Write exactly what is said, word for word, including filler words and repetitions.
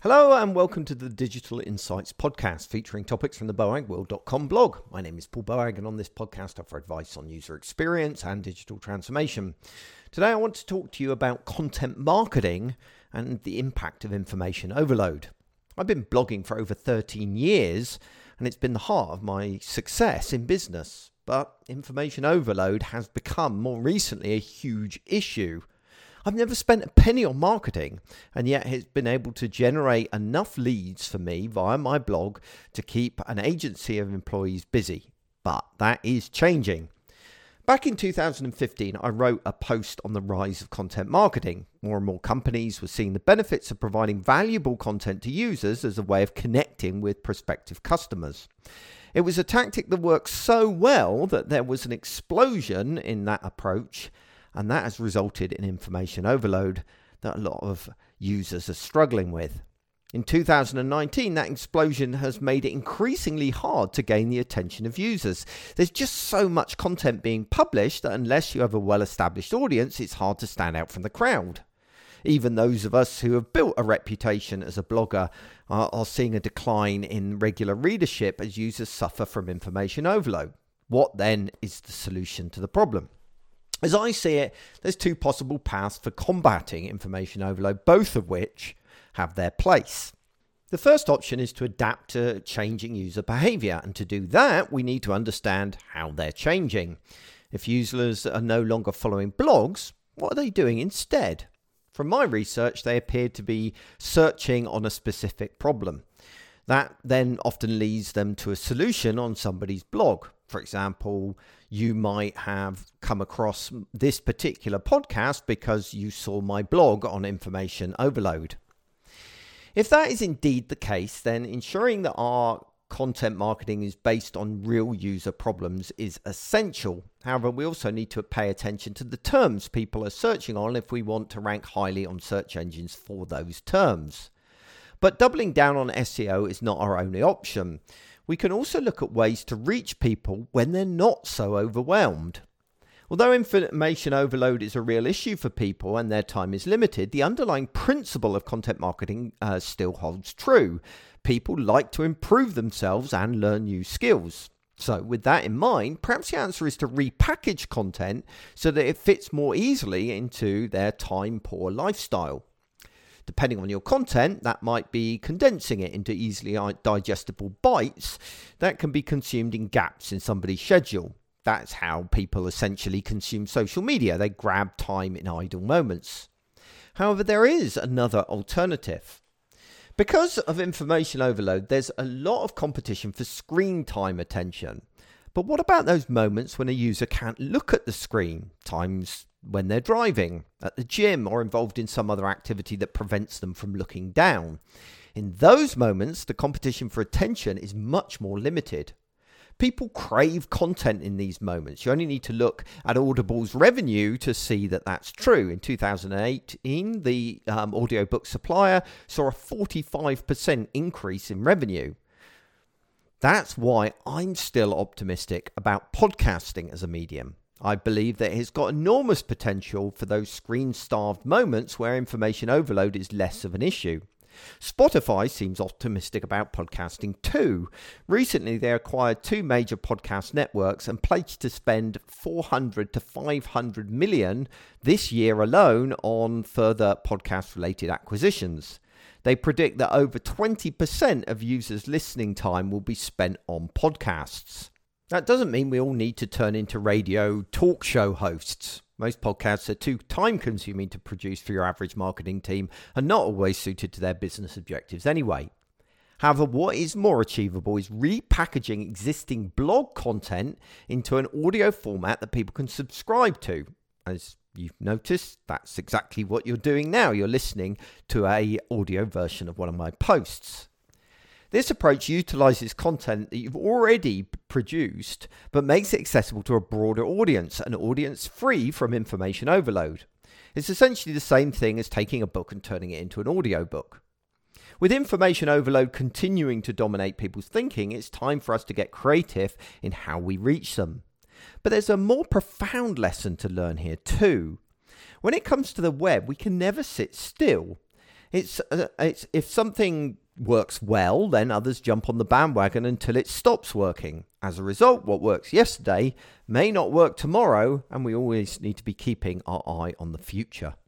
Hello and welcome to the Digital Insights podcast featuring topics from the boag world dot com blog. My name is Paul Boag and on this podcast I offer advice on user experience and digital transformation. Today I want to talk to you about content marketing and the impact of information overload. I've been blogging for over thirteen years and it's been the heart of my success in business, but information overload has become more recently a huge issue. I've never spent a penny on marketing, and yet it's been able to generate enough leads for me via my blog to keep an agency of employees busy. But that is changing. Back in two thousand fifteen, I wrote a post on the rise of content marketing. More and more companies were seeing the benefits of providing valuable content to users as a way of connecting with prospective customers. It was a tactic that worked so well that there was an explosion in that approach, and that has resulted in information overload that a lot of users are struggling with. In two thousand nineteen, that explosion has made it increasingly hard to gain the attention of users. There's just so much content being published that unless you have a well-established audience, it's hard to stand out from the crowd. Even those of us who have built a reputation as a blogger are, are seeing a decline in regular readership as users suffer from information overload. What then is the solution to the problem? As I see it, there's two possible paths for combating information overload, both of which have their place. The first option is to adapt to changing user behavior, and to do that, we need to understand how they're changing. If users are no longer following blogs, what are they doing instead? From my research, they appear to be searching on a specific problem. That then often leads them to a solution on somebody's blog. For example, you might have come across this particular podcast because you saw my blog on information overload. If that is indeed the case, then ensuring that our content marketing is based on real user problems is essential. However, we also need to pay attention to the terms people are searching on if we want to rank highly on search engines for those terms. But doubling down on S E O is not our only option. We can also look at ways to reach people when they're not so overwhelmed. Although information overload is a real issue for people and their time is limited, the underlying principle of content marketing uh, still holds true. People like to improve themselves and learn new skills. So with that in mind, perhaps the answer is to repackage content so that it fits more easily into their time-poor lifestyle. Depending on your content, that might be condensing it into easily digestible bites that can be consumed in gaps in somebody's schedule. That's how people essentially consume social media. They grab time in idle moments. However, there is another alternative. Because of information overload, there's a lot of competition for screen time attention. But what about those moments when a user can't look at the screen? Times when they're driving, at the gym, or involved in some other activity that prevents them from looking down. In those moments, the competition for attention is much more limited. People crave content in these moments. You only need to look at Audible's revenue to see that that's true. In two thousand eighteen, the um, audiobook supplier saw a forty-five percent increase in revenue. That's why I'm still optimistic about podcasting as a medium. I believe that it's got enormous potential for those screen-starved moments where information overload is less of an issue. Spotify seems optimistic about podcasting too. Recently, they acquired two major podcast networks and pledged to spend four hundred to five hundred million this year alone on further podcast-related acquisitions. They predict that over twenty percent of users' listening time will be spent on podcasts. That doesn't mean we all need to turn into radio talk show hosts. Most podcasts are too time-consuming to produce for your average marketing team and not always suited to their business objectives anyway. However, what is more achievable is repackaging existing blog content into an audio format that people can subscribe to. As you've noticed, that's exactly what you're doing now. You're listening to an audio version of one of my posts. This approach utilizes content that you've already produced, but makes it accessible to a broader audience, an audience free from information overload. It's essentially the same thing as taking a book and turning it into an audiobook. With information overload continuing to dominate people's thinking, it's time for us to get creative in how we reach them. But there's a more profound lesson to learn here too. When it comes to the web, we can never sit still. It's uh, it's if something works well, then others jump on the bandwagon until it stops working. As a result, what works yesterday may not work tomorrow, and we always need to be keeping our eye on the future.